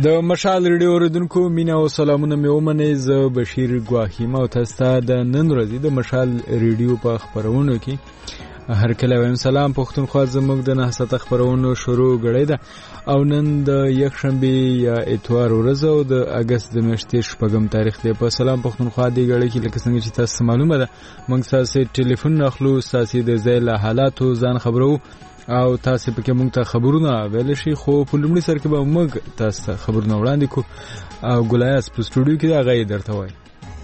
د مشال ریډیو اوریدونکو مینا او سلامونه مې ومنئ. زه بشیر ګواهیم او تاسو ته د نن ورځې د مشال ریډیو په خبرونو کې هر کله وایم سلام. پښتونخوا زموږ د نهضت خبرونو شروع غړې ده او نن د یکشنبه یا اتوار ورځ او د اگست د میاشتې شپږم تاریخ دی. په سلام پښتونخوا دی غړې کې لکه څنګه چې تاسو معلومه ده موږ تاسو ټلیفون اخلو، تاسو د ځای له حالاتو ځان خبرو او تاسو پکې موږ ته خبرونه ویل شي، خو په لومړي سر کې به موږ تاسو ته خبرونه وړاندې کوو او ګلایاس په سټوډیو کې دا غي درته وایي.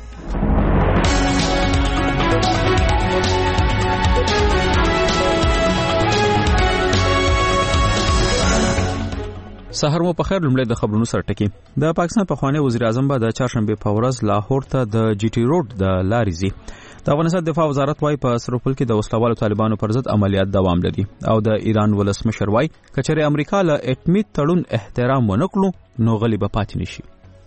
سحر مو په خیر. لومړی د خبرونو سره ټکی. د پاکستان پخوانی وزیر اعظم به د چهارشنبه په ورځ لاهور ته د جی ټي روډ د لارې ځي. د افغانستان دفاع وزارت وايي په سرپل کې د وسلوالو طالبانو پر ضد عملیات دوام لري او د ایران ولسمشر وايي کچره امریکا له اټمی تړون احترام ونکړو نو غلی به پاتې نشي.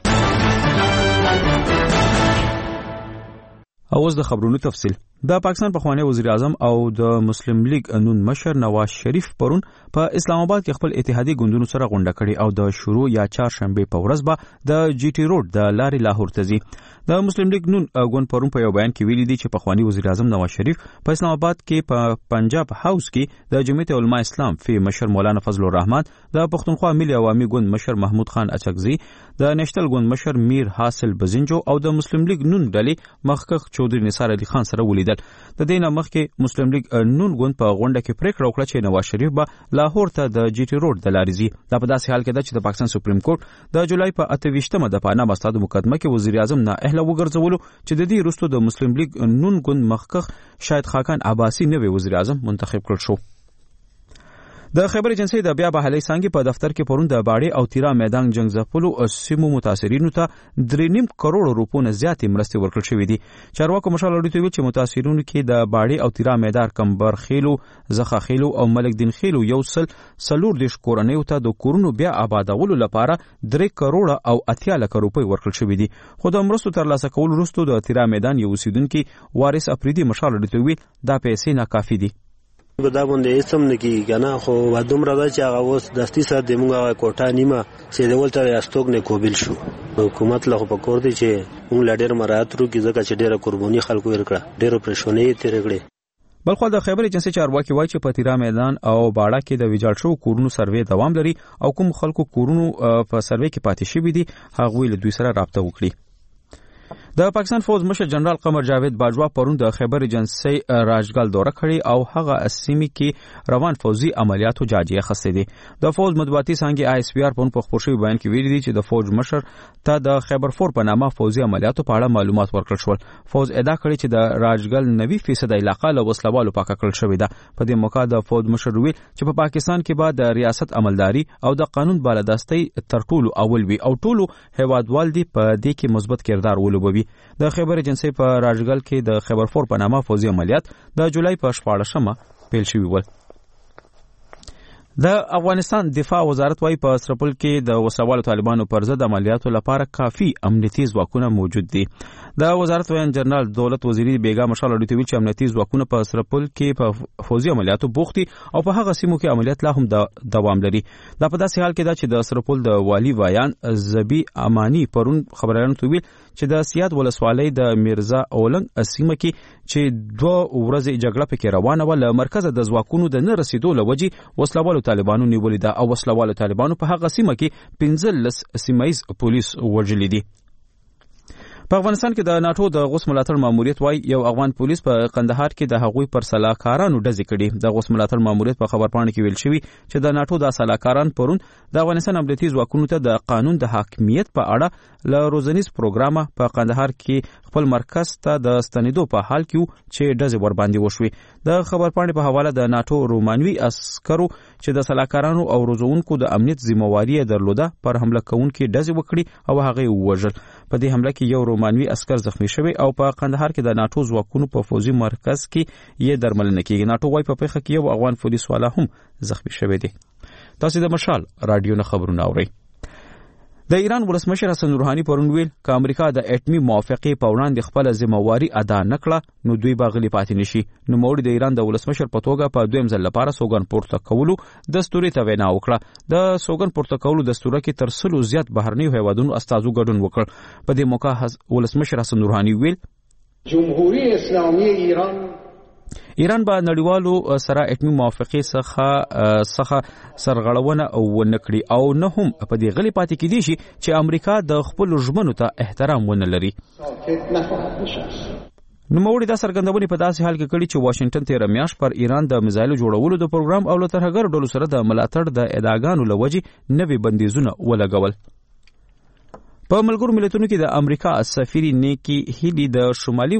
اوس د خبرونو تفصیل. د پاکستان پخوانی وزیر اعظم او د مسلم لیگ نون مشر نواز شریف پرون په اسلام آباد کې خپل اتحادی ګوندونو سره غونډه کړې او د شروع یا چهارشنبه په ورځ به د جی ټي روډ د لارې لاهور ته ځي. د مسلم لیگ نون ګوند پرون په یو بیان کې ویلي دي چې پخوانی وزیر اعظم نواز شریف په اسلام آباد کې په پنجاب هاوس کې د جمعیت علماء اسلام فی مشر مولانا فضل الرحمن، د پښتونخوا ملي عوامي ګوند مشر محمود خان اچکزی، د نېشنل ګوند مشر میر حاصل بزنجو او د مسلم لیگ نون ډلې مخکښ چودري نثار علي خان سره ولیدل. د دې نه مخکې مسلم لیگ نون ګوند په غونډه کې پریکړه وکړه چې نواز شریف به لاهور ته د جی ټي روډ د لارې ځي. دا په داسې حال کې ده چې د پاکستان سپریم کورټ د جولای په 28مه د پانام استاد مقدمه کې وزیر اعظم نااهله وګرځولو چې د دې وروسته د مسلم لیگ نون ګوند مخکښ شاهد خاقان عباسی نوی وزیر اعظم منتخب کړل شو. د خیبر ایجنسی د بیا بحالي څنګه په دفتر کې پرون د باړې او تیرا میدان جنگ ځپلو سیمو متاثرینو ته 3.5 کروڑ روپو نه زیاتې مرستې ورکړل شوې دي. چارواکو مشال اړیته ویل چې متاثرینو کې د باړې او تیرا میدان کمبر خیلو، زخه خیلو او ملک دین خیلو یو سلور دیش کورنیو ته د کورونو بیا آبادولو لپاره 3 کروڑ او 80 لک روپۍ ورکړل شوې دي. خو د مرستو ترلاسه کول وروسته د تیرا میدان یو اوسیدونکو وارث افریدي مشال اړیته ویل دا پیسې ناکافي دي. دا باندې اسم نه کیږي کنه، خو ودوم راځي چې هغه اوس دستي سره د موږ کوټه نیمه چې د ولټر یاستوک نه کوبل شو. حکومت له په کور دی چې موږ لډر مرات ورو کې ځکه چې ډیره قرباني خلکو ورکړه، ډیره پرېشونې تیر کړې. بلخو د خیبر ایجنسی چارواکي وایي چې په تیرا میدان او باړه کې د ویجاړ شو کورونو سروې دوام لري او کوم خلکو کورونو په سروې کې پاتې شوي دي هغه له دوی سره رابطه وکړي. د پاکستان فوج مشر جنرال قمر جاوید باجوا پرون د خیبر ایجنسی راجګل دوره کړې او هغه اسیمی کې روان فوجي عملیاتو جاجیه خسته دي. د فوج مطبوعاتي څنګه آی اس پی آر په خبري شوی بیان کې ویلي دي چې د فوج مشر ته د خیبر فور په نامه فوجي عملیاتو په اړه معلومات ورکړل شول. فوج ادعا کړې چې د راجګل 90% علاقه له وسلوالو پاکه کړل شوې ده. په دې موقع د فوج مشر ویل چې په پاکستان کې به د ریاست عملداري او د قانون بالادستي تر ټولو اول وي او ټولو هیوادوال دي په دې کې مثبت کردار ولوبوي. د خیبر ایجنسی په راجګل کې د خیبر فور په نامه فوجي عملیات د جولای په 14مه پیل شوي ول. د افغانستان دفاع وزارت وايي په سرپل کې د وسلوالو طالبانو پر ضد عملیاتو لپاره کافي امنیتي ځواکونه موجود دي. د وزارت وزیر جنرال دولت وزیری بیگا مشال اړیته ویل چې امنیتي ځواکونه په سرپل کې په فوجي عملیاتو بوخت دي او په هغه سیمو کې عملیات لا هم دوام لري. دا په داسې حال کې ده چې د سرپل د والی وایان زبی امانی پرون خبريالانو ته ویل چې د سیاد ولسوالۍ د میرزا اولنګ سیمه کې چې 2 ورځې جګړه پکې روانه و له مرکز د ځواکونو د نه رسیدو لوجې وسلوالو طالبانو نیولې ده او وسلوالو طالبانو په هغه سیمه کې 15 سیمایز پولیس وژلي دي. په افغانستان کې د ناتو د غوث ملاتړ ماموریت وايي یو افغان پولیس په قندهار کې د هغوی پر سلاکارانو ډزې کړي. د غوث ملاتړ ماموریت په خبرپاڼه کې ویل شوی چې د ناتو د سلاکاران پرون د افغانستان امنیتي ځواکونو ته د قانون د حاکمیت په اړه له روزنیز پروګرامه په قندهار کې خپل مرکز ته د ستنېدو په حال کې چې ډزې ور باندې وشوي. د خبرپاڼې په حواله د ناتو رومانوي عسکرو چې د سلاکارانو او روزونکو د امنیت ذمہواری درلوده پر حمله کوونکو ډزې وکړي او هغه ووژل. په دې حمله کې یو رومانوي عسكر زخمی شوی او په قندهار کې د ناتو ځواکونو په فوجي مرکز کې یې درملنه کیږي. ناتو وايي په پیښه کې یو افغان پولیس والا هم زخمی شوی دی. تاسو د مشال رادیو نه خبرونه اورئ. د ایران ولسمشر حسن روحاني پرون ویل ک امریکا د اټمی موافقه په وړاندې خپل ذمہواری ادا نکړه نو دوی به غلی پاتې نشي. نو موري د ایران د ولسمشر په توګه په دویم ځل لپاره سوګن پورته کولو دستوري ته وینا وکړه. د سوګن پورته کولو دستوره کې تر 100 زیات بهرنیو هیوادونو استازو ګډون وکړ. په دې موقع ولسمشر حسن روحاني ویل جمهوری اسلامی ایران به نړیوالو سره اټمی موافقه څخه سرغړونه ونه کړي او نه هم په دې غلي پاتې کېدي شي چې امریکا د خپل ژمنو ته احترام ونه لري. نوموړي دا څرګندونې په داسې حال کې کړي چې واشنگټن تېره میاشت پر ایران د میزایلو جوړولو د پروګرام او له ترهګرو ډلو سره د ملاتړ د ادعاګانو له وجې نوي بندیزونه ولګول. په ملګرو ملتونو کې د امریکا سفیر نیکی هیلی د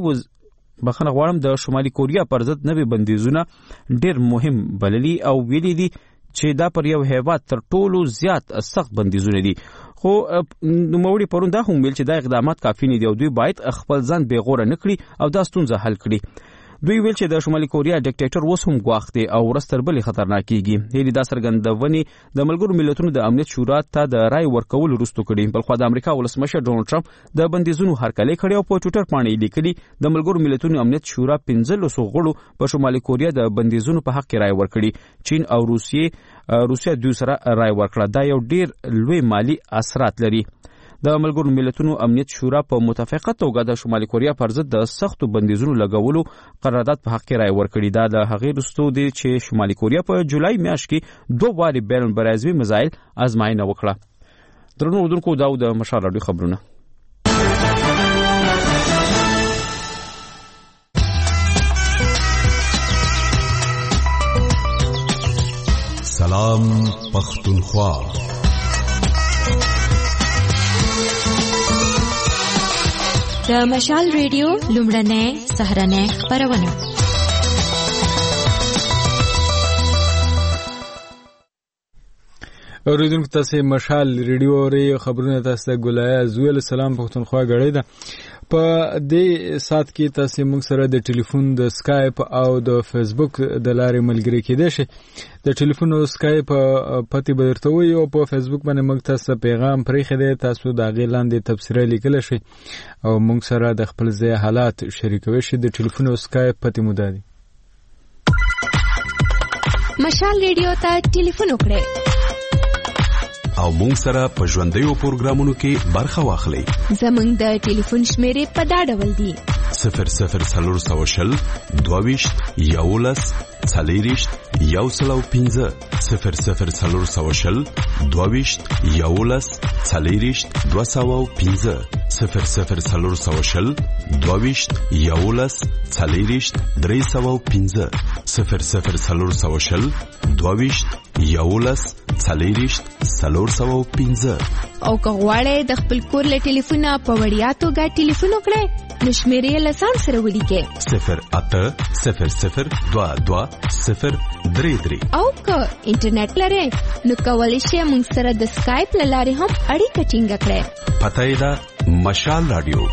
شمالي کوریا پر ضد نوي بندیزونه ډېر مهم بللي او ویلي دي چې دا پر یو هیواد تر ټولو زیات سخت بندیزونه دي. خو نوموړي پرون دا هم ویل چې دا اقدامات کافي نه دي او دوی باید خپل ځان بېغوره نه کړي او دا ستونزه حل کړي. دوی ویل چې د شمالي کوریا ډیکټیټر اوس هم ګواښ دی او ورځ تر بلې خطرناک کېږي. هیلي دا څرګندونې د ملګرو ملتونو د امنیت شورا ته د رای ورکولو وروسته کړي. بلخوا د امریکا ولسمشر ډونالډ ټرمپ د بندیزونو هرکلی کړی او په ټویټر باندې یې لیکلي د ملګرو ملتونو امنیت شورا 15 غړو په شمالي کوریا د بندیزونو په حق کې رای ورکړي. چین او روسیه دوی سره رای ورکړه. دا یو ډیر لوی مالی اثرات لري. د ملګرو ملتونو امنیت شورا په متفقه توګه د شمالي کوریا پر ضد د سختو بندیزونو لګولو قرارداد په حق کې رای ورکړي. دا د هغې وروسته دی چې شمالي کوریا په جولای میاشت کې 2 وارې بین البراعظمي میزایل ازمایښت وکړه. درنو اردوونکو دا د مشال راډیو خبرونه. سلام پختونخوا. د مشال ریډیو لومړنۍ سهارنۍ خپرونه. اوریدونکو تاسو مشال ریډیو اوري خبرونه تاسو ته ګولای زویل سلام پختونخوا غړې ده. په دې سات کې تاسو موږ سره د ټلیفون د سکایپ او د فیسبوک د لارې ملګری کېدئ شئ. د ټلیفون او سکایپ پته به درته وي او په فیسبوک باندې موږ تاسو پیغام پرېښی دی. تاسو د هغې لاندې تبصره لیکلی شئ او موږ سره د خپل ځای حالات شریکولی شئ. د ټلیفون او سکایپ پته مو دا دی. مشال ریډیو ته ټلیفون وکړئ او مونږ سره په ژوندیو پروګرامونو کې برخه واخلئ. زمونږ د ټلیفون شمیرې په دا ډول دي: 00 22 11 40 105 00 22 11 40 205 00 22 11 40 305 00 22 11 40 305. او که غواړئ د خپل کور له ټلیفونه په وړیا توګه ټلیفون وکړئ نو شمیرې له ځان سره ولیکئ 0800 22 033. او که انټرنیټ لرئ نو کولی شئ موږ سره د سکایپ له لارې هم اړیکه ټینګه کړئ. پته یې ده مشال راډیو.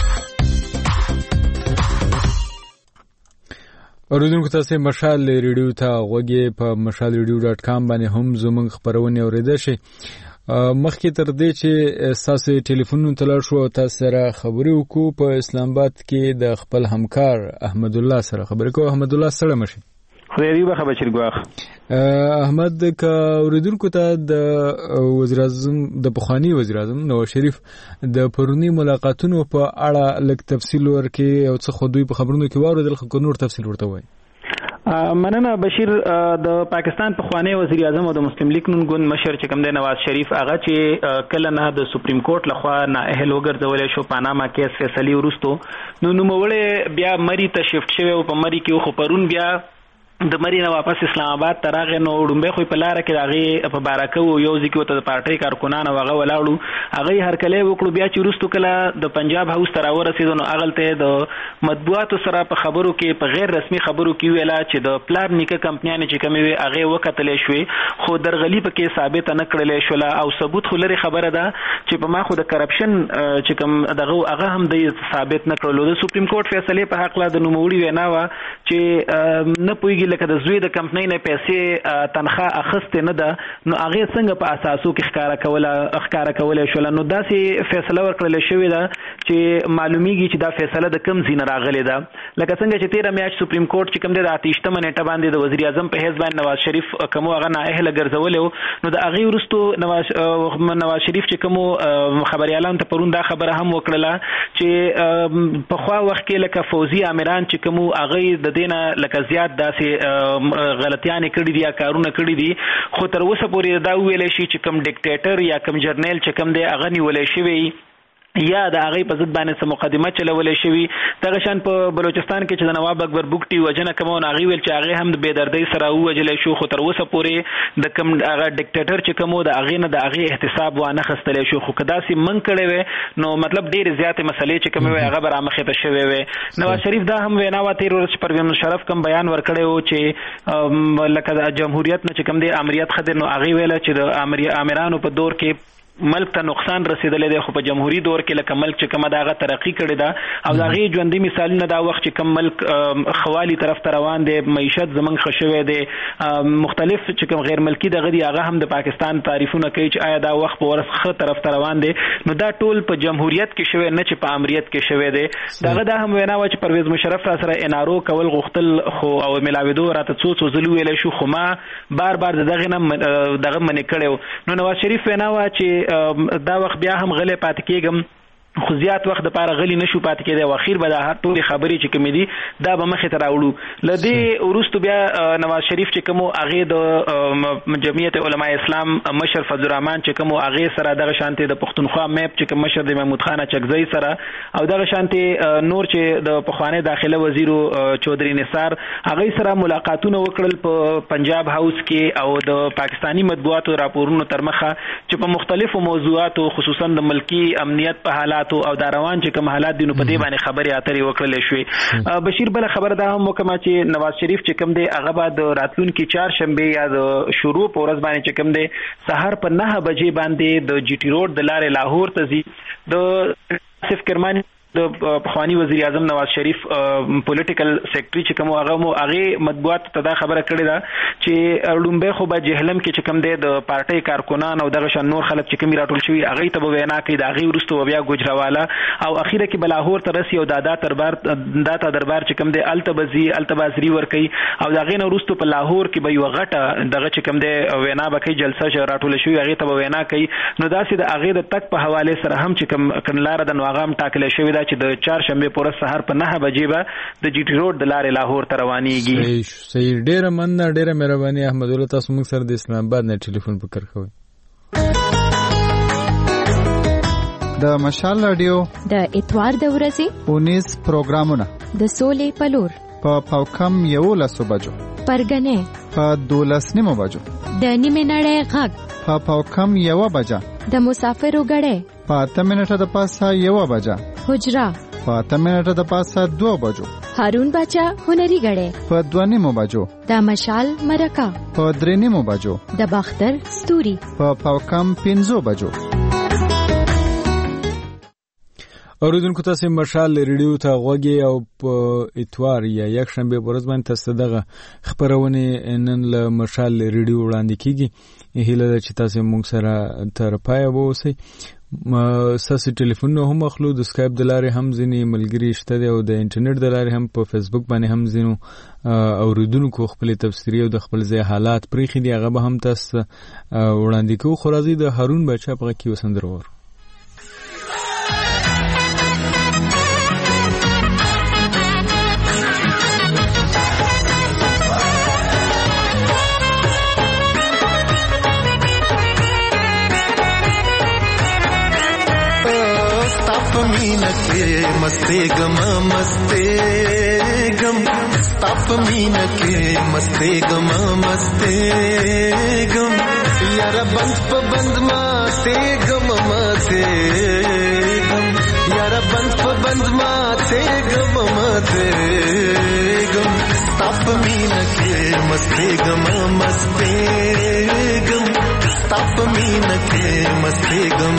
اوریدونکو تاسو مشال ریډیو ته غوږی په mashalradio.com باندې هم زموږ خبرونه اوریدئ شئ. مخکې تر دې چې تاسو ټلیفونونو ته لاړ شو تاسو سره خبرې وکړو په اسلام آباد کې د خپل همکار احمد الله سره خبرې کوو. احمد الله سره مشي. خدای دې به خبر شرګواخ. احمد کا اوریدونکو ته د وزیر اعظم د پخوانی وزیر اعظم نواز شریف د پرونی ملاقاتونو په اړه لږ تفصیل ورکړي او څه خو دوی په خبرونو کې واوریدل خو نور تفصیل ورته وایي. مننه بشیر. د پاکستان پخوانی وزیر اعظم او د مسلم لیگ نون ګوند مشر چې کوم دی نواز شریف هغه چې کله نه د سپریم کورټ لخوا نااهل وګرځولې شو پاناما کیس فیصله وروسته نو نوموړی بیا مری ته شفټ شوی او په مری کې خو پرون بیا د مرینا واپس اسلام آباد ته راغی. نو ډومبه خو په لار کې هغه په بارکه یو ځکه ته د پارټي کارکونان هغه ولاړو هغه هرکلی وکړو. بیا چې وروسته کله د پنجاب هاوس ته راورسېد نو اغلته د مطبوعاتو سره په خبرو کې په غیر رسمي خبرو کې ویلا چې د پلار نیکه کمپنیانه چې کومې وي هغه وکتلې شوې خو درغلی پکې ثابت نه کړلې شو او ثبوت خو لري خبره ده چې په ما خو د کرپشن چې کوم دغه هغه هم د ثابت نه کړلو. د سپریم کورټ فیصله په حق لا د نوموړي وینا وا چې نه پويږي کیږي لکه د زوی د کمپنۍ نه پیسې تنخواه اخیستې نه ده نو هغه څنګه په اساسو کې ښکارا کولای شول. نو داسې فیصله ورکړل شوې ده چې معلومیږي چې دا فیصله د کم ځای نه راغلې ده. لکه څنګه چې 13 میاشت سپریم کورټ چې کوم د 28 نیټه باندې د وزیر اعظم په حیث باندې نواز شریف کوم هغه نااهله ګرځولې نو د هغه وروسته نواز شریف چې کوم خبريالان ته پرون دا خبره هم وکړه چې په خوا وخت کې لکه فوزي امیران چې کوم هغه د دینه لکه زیات داسې غلطیان کړي دي یا کارونه کړي دي خو تر اوسه پورې دا ویل شي چې کوم ډیکټیټر یا کوم جرنیل چې کوم دی هغه نیولې شوی یا د هغه په ضد باندې سم مقدمه چلولې شوی. دغه شان په بلوچستان کې چې د نواب اکبر بوګټي وجنه کوم هغه ویل چې هغه هم د بېدردۍ سره وجلې شو خو تر اوسه پورې د کوم هغه ډیکټیټر چې کوم د هغه نه د هغه احتساب وانه خستلې شو خو کدا سي من کړي وي نو مطلب ډېر زیاتې مسلې چې کوم وي هغه برامخه ته شوی وي. نواز شریف دا هم وینا و تیر ورځ پروین مشرف کوم بیان ورکړی و چې لکه د جمهوریت نه چې کوم دی امریت خدای نو هغه ویل چې د امیرانو په دور کې ملک ته نقصان رسیدلې دی خو په جمهوریت دور کې لکه ملک چې کومه داغه ترقی کړې ده او داغه ژوندۍ مثالونه دا وخت چې کوم ملک خوالي طرف ته روان دی معیشت زمنګ خشوي دی مختلف چې کوم غیر ملکی دغه دی هغه هم د پاکستان تعریفونه کوي چې آیا دا وخت په ورسخه طرف ته روان دی نو دا ټول په جمهوریت کې شوی نه چې په امریت کې شوی دی. داغه دا هم وینا و چې پرویز مشرف را سره انارو کول غختل خو او ملاویدو راته څو ځلو ویل شو خو ما بار دغه نه دغه منې کړو. نو نواز شریف وینا و چې دا وخت بیا هم غلې پاتې کېږم خو زیات وخت د پاره غلی نشو پاتې کېده او اخیر به دا هر ټول خبرې چې کوم دي دا به مخې ته راوړو. لدې ورستو بیا نواز شریف چې کوم هغه د جمعیت علماء اسلام مشر فضل الرحمن چې کوم هغه سره دغه شانتي د پښتونخوا میپ چې کوم مشر د محمود خان چکزی سره او دغه شانتي نور چې د پخوانی داخله وزیر چودري نثار هغه سره ملاقاتونه وکړل په پنجاب هاوس کې او د پاکستانی مطبوعاتو راپورونو تر مخه چې په مختلفو موضوعاتو خصوصا د ملکی امنیت په حالات او دا روان چې کوم حالات دي نو په دې باندې خبرې اترې وکړلې شوې. بشیر بل خبر دا هم وکما چې نواز شریف چې کوم دی هغه بعد راتلونکي 4 شنبه یا د شروع په ورځ باندې چې کوم دی سحر په 9 بجې باندې د جی ټی روډ د لارې لاهور ته ځي. د آصف کرمانی د پخوانی وزیر اعظم نواز شریف پولیټیکل سیکریټری چې کوم هغه مطبوعات ته دا خبره کړې ده چې لومبه خو به جهلم کې چې کوم دی د پارټي کارکونان او دغه شان نور خلک چې کوم راټول شوی هغه ته وینا کوي دا غي ورستو بیا ګجراواله او اخیره کې بلاهور ته رسي او داتا دربار چې کوم دی التبازری ور کوي او دا غي نو ورستو په لاهور کې به یو غټه دغه چې کوم دی وینا به کوي جلسه چې راټول شوی هغه ته وینا کوي. نو دا سي د هغه د تک په حواله سره هم چې کوم کنلار د نواغام ټاکل شوی چې د 4 شنبه پر سحر په 9 بجې به د جی ټی روډ د لارې لاهور ته روانيږي. صحیح ډیره مننه ډیره مهرباني احمد الله تاسو موږ سره د اسلام آباد نه ټلیفون پکړ کوي. د مشال رادیو د اتوار د ورځې 19 پروګرامونه د سولې پلور په پاوکم 11 بجو پرګنې په 12 بجو د نیمه نړۍ غږ په پاوکم 1 بجه د مسافرو غړې په 8 منټه د پاسه 1 بجه حجرا په 8 منټه د پاسه 2 بجو هارون بچا هنري غړې په 2 بجو د مشال مرکا په 3 بجو د باختر ستوري په پاوکم 15 بجو. اوریدونکو تاسو مشال ریډیو ته غوږی او په اتوار یا یک شنبه په ورځ باندې تاسو دغه خبرونه نن له مشال ریډیو وړاندې کیږي. هیله چې تاسو موږ سره تر پای ووسی. ساسي ټلیفون هم اخلو د سکایپ د لارې هم ځینې ملګری شته دی او د انټرنیټ د لارې هم په فیسبوک باندې هم ځینو اوریدونکو خپل تفسیری او د خپل ځای حالات پرېخي دي هغه به هم تاسو وړاندې کوو. خو راځي د هارون بچا په کې وسندرور मीना के मस्ते गम ताप मीना के मस्ते गम यारा बंद प बंद माते गम माते गम यारा बंद प बंद माते गम माते गम ताप मीना के मस्ते गम ताप मीना के मस्ते गम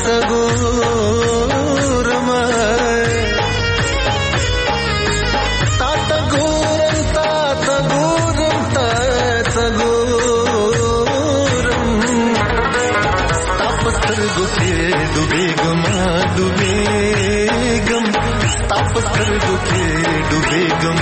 سګورم تا تګورم ستا پسترګو کې ډوبېږم ستا پسترګو کې ډوبېږم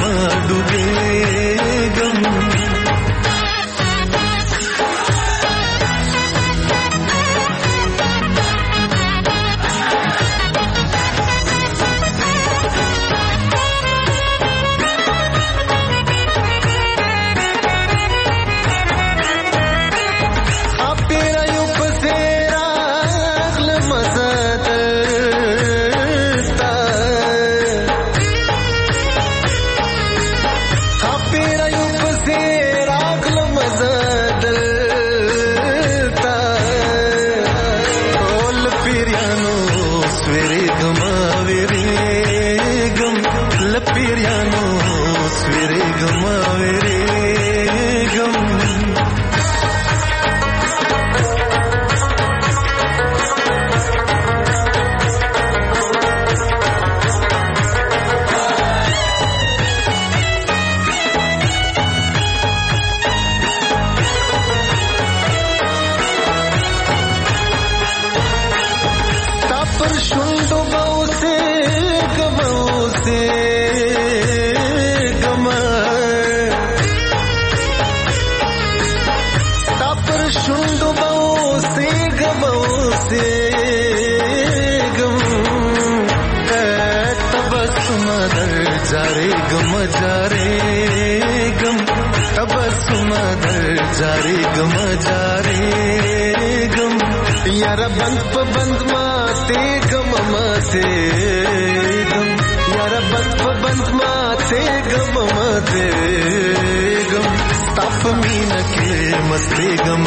यारा बंद प बंद माते गम माते गम यारा बंद प बंद माते गम माते गम ताप मीन के मस्ते गम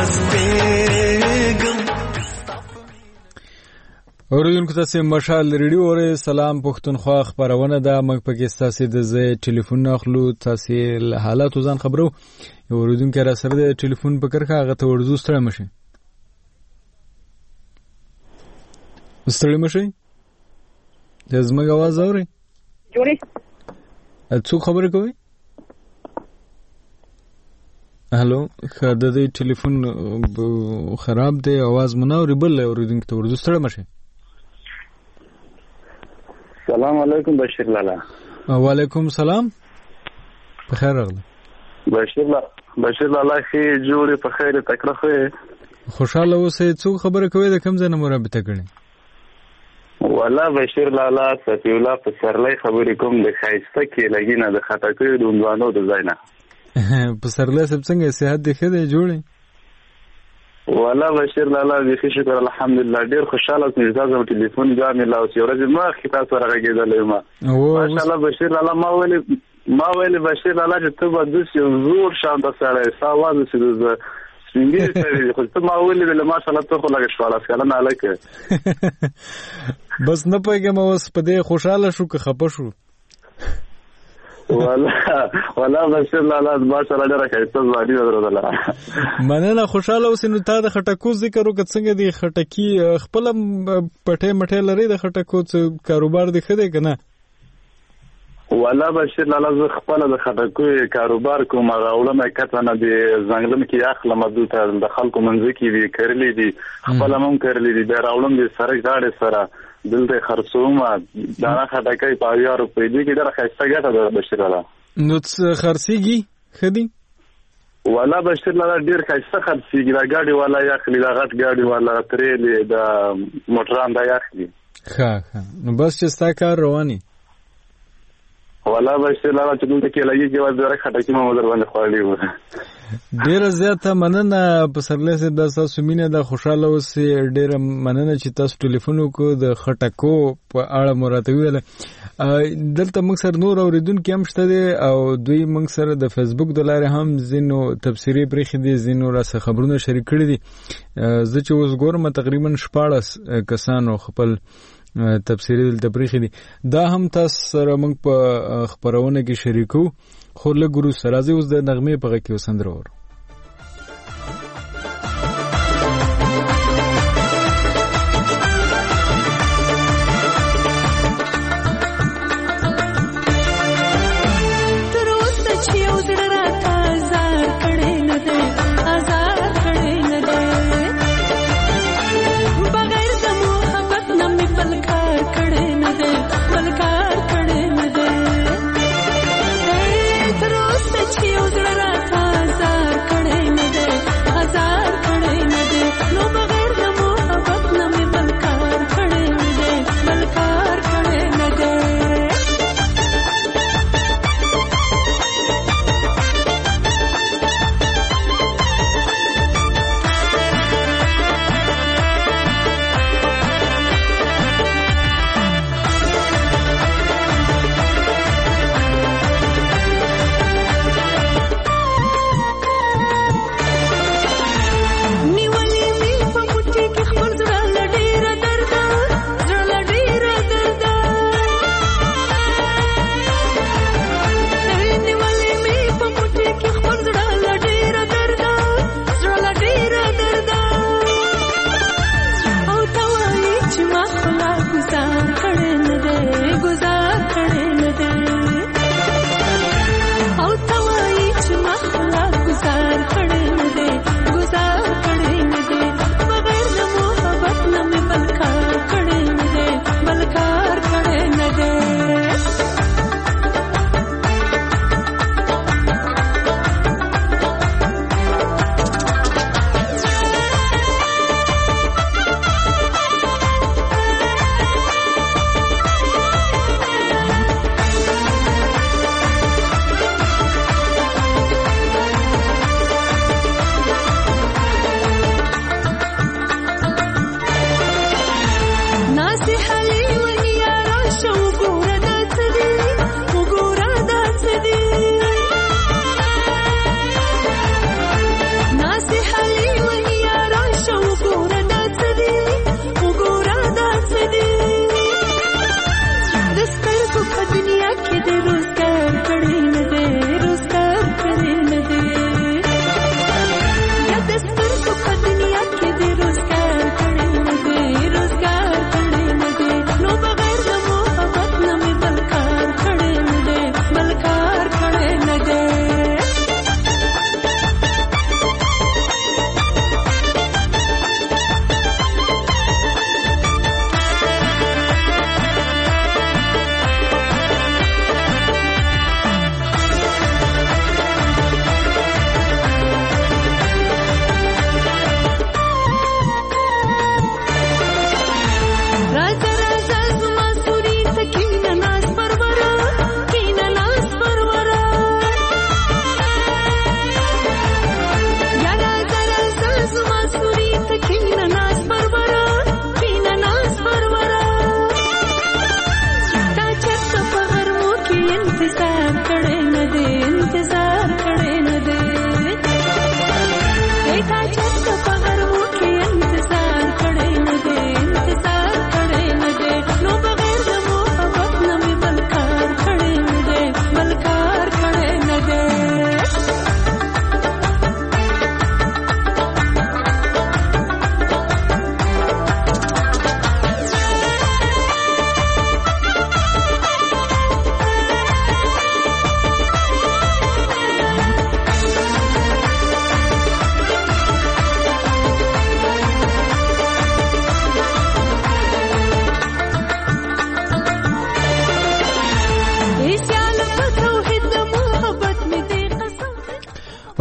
اوریدونکو تاسو مشال ریډیو اورئ. سلام پښتونخوا خبرونه ده. موږ پکې تاسو د ټلیفون اخلو، تاسو له حالاتو ځان خبرو. اوریدونکو را سره د ټلیفون په کرخه هغه ته ورزو ستړی مشي د زموږ आवाज اورئ؟ جوړی څو خبرې کوي؟ هلو، د دې ټلیفون خراب دی، आवाज مناوري بل اوریدونکو ته ورزو ستړی مشي. سلام علیکم بشیر لالا. وعلیکم سلام، په خیر راغله. بشیر لالا خې جوړې په خیر تکړه خې خوشاله اوسې. څو خبره کوي د کوم ځای نه مرابطه کړي؟ والله بشیر لالا صفی الله په سرلې خبرې کوم د خایسته کې لګینه د خټکې د عنوانو د ځای نه په سرلې سب څنګه صحت دې ښه دی جوړې؟ والله بشیر لالا دې شکر الحمدلله ډیر خوشاله سم تاسو ټلیفون ځامې لا اوس یو ورځ ما خطا سره راګېدلې ما ماشاءالله بشیر لالا ما ویلې بشیر لالا چې ته به د زور شان د سره ساواز چې د سپینګې سره خو ته ما ویلې له ماشاءالله ته خو لګ شواله سره نه الکه بس نه پېګم اوس په دې خوشاله شو که خپه شو؟ والله بشیر لالا ماشاءالله ډېر ښایسته ځواني درلوده. مننه، خوشاله اوسې. نو تا د خټکو ذکر وکړ، څنګه دی خټکي خپله پټۍ مټۍ لري د خټکو کاروبار دی ښه دی که نه؟ والله بشیر لالا زه خپله د خټکو کاروبار کوم. هغه وړمه کته نه د ځنګلم کې اخلم، دلته د خلکو منځ کې دي کرلي دي، خپله هم کرلي دي، بیا راوړم د سړک غاړې سره دلته خرڅوم. دانه خټکۍ په 1000 روپۍ دي کې ډېره ښایسته ګټه ده بشیر لالا. نو خرڅېږي ښه دي؟ والله بشیر لالا ډېر ښایسته خرڅېږي. دا ګاډي والا یې اخلي، دا غټ ګاډي والا ترېلې د موټران دا یې اخلي. ښه نو بس چې ستا کار رواني. والله بشیر لالا چې دلته کې لګي کې وځه خټکي ما در باندې خوړلې و. ډیره زیاته مننه پسرلی صاحب، دا تاسو مینه ده، خوشاله اوسئ. ډیره مننه چې تاسو ټلیفون وکړو. د خټکو په اړه مو راته وویل. دلته موږ سره نور اوریدونکي هم شته دي او دوی موږ سره د فیسبوک د لارې هم ځینو تبصرې پرېښې دي، ځینو راڅخه خبرونه شریک کړي دي. زه چې اوس ګورم تقریبا 14 کسانو خپل تبصرې دلته پرېښې دي. دا هم تاسو سره موږ په خپرونه کې شریکو. خو لږ وروسته راځئ اوس د نغمې په غږ کې یو سندره واورو.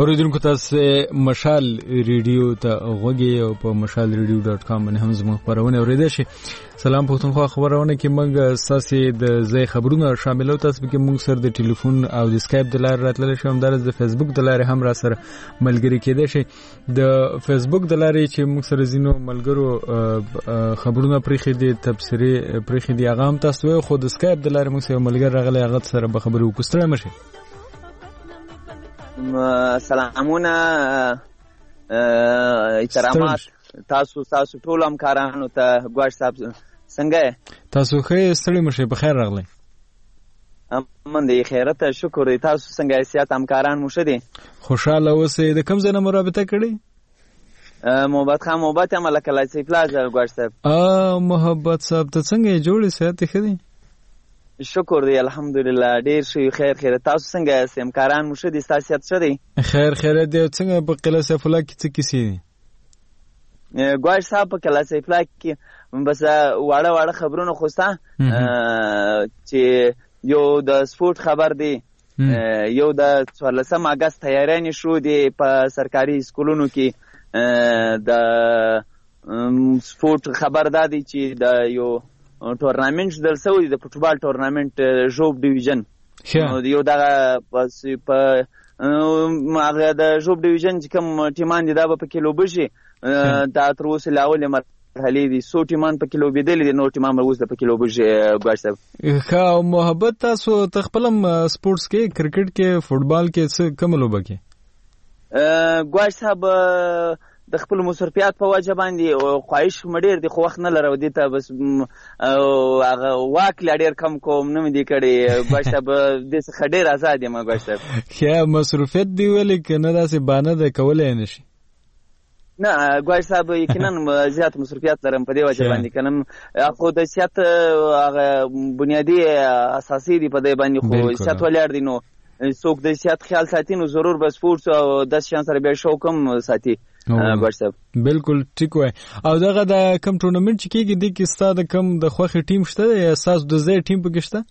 اوریدونکو تاسو مشال ریډیو ته غوږی او په mashalradio.com باندې هم زموږ خبرونه اوریدئ شئ. سلام پښتونخوا خبرونه کې موږ ساسي د ځای خبرونه شاملو. تاسو به موږ سره د ټلیفون او د اسکایپ د لارې راتللی شو، همدارس د فیسبوک د لارې هم را سره ملګري کېدای شئ. د فیسبوک د لارې چې موږ سره ځینو ملګرو خبرونه پرېښي دي، تبصرې پرېښي دي، هغه هم تاسو وایئ، خو د اسکایپ د لارې موږ سره ملګری راغلی، هغه سره به خبرې وکړو. ستړی مه شئ. سلامونه، احترامات تاسو ټول همکارانو ته. ګواښ صاحب څنګه یې؟ تاسو ښه یې؟ ستړي مه شئ، په خیر راغلی. امن دی، خیرت، شکر دی. تاسو څنګه یې؟ صحت همکاران مو ښه دي؟ خوشحاله اوسئ. د کوم ځای نه مو رابطه کړې؟ محبت خان محبت یم، لکه لاسي پلازا. ګواښ صاحب محبت صاحب ته څنګه یې؟ جوړې صحت یې ښه دی؟ شکر دی الحمدلله، ډیر ښه. خیر. تاسو څنګه یاست؟ همکاران مو ښه دي؟ ستاسو صحت ښه دی؟ خیر دی. څنګه په قلعه سیف الله کې څه کیسې دي؟ ګواښ صاحب په قلعه سیف الله کې بس واړه خبرونه خو سته، چې یو د سپورت خبر دی، یو د 14 اگست تیارانې شروع دي په سرکاري سکولونو کې. د سپورت خبر دا دی چې د یو ټورنامنت دل سوی د فوټبال ټورنامنت ژوب ډیویژن، یو دغه په هغه د ژوب ډیویژن چې کوم ټیمان دي دا به پکې لوبه شي. دا تر اوسه له اولې مرحلې دي 100 ټیمان پکې لوبېدلي دي، نور ټیمان به اوس د پکې لوبه شي. ګواښ صاحب ښه محبت، تاسو ته خپل سپورټس کې، کرکټ کې، فوټبال کې څه کومه لوبه کې؟ ګواښ صاحب د خپل مصرفیات په وجه باندې خواهش مډیر دی، خو وخت نه لرو دي ته، بس هغه واک لا ډیر کم کوم نه دی کړی. ګواښ صاحب د څه ډیر آزاد یم. ګواښ صاحب ښه مصرفیت دی ولې کنه داسې بانه ده کولای نه شي؟ نه ګواښ صاحب یقینا زیات مصرفیات لرم په دې وجه باندې، کنه خو د صحت هغه بنیادی اساسي دی په دې باندې، خو صحت ولاړ دی. نو څوک د صحت خیال ساتي نو ضرور به سپورټ او د شان سره به شوق هم ساتي. ګواښ صاحب بالکل ټیک وای. او دغه د کم ټورنمنت چې کېږي د کې ستاسو د کم د خوښي ټیم شته یا تاسو د ځای ټیم پکې شته؟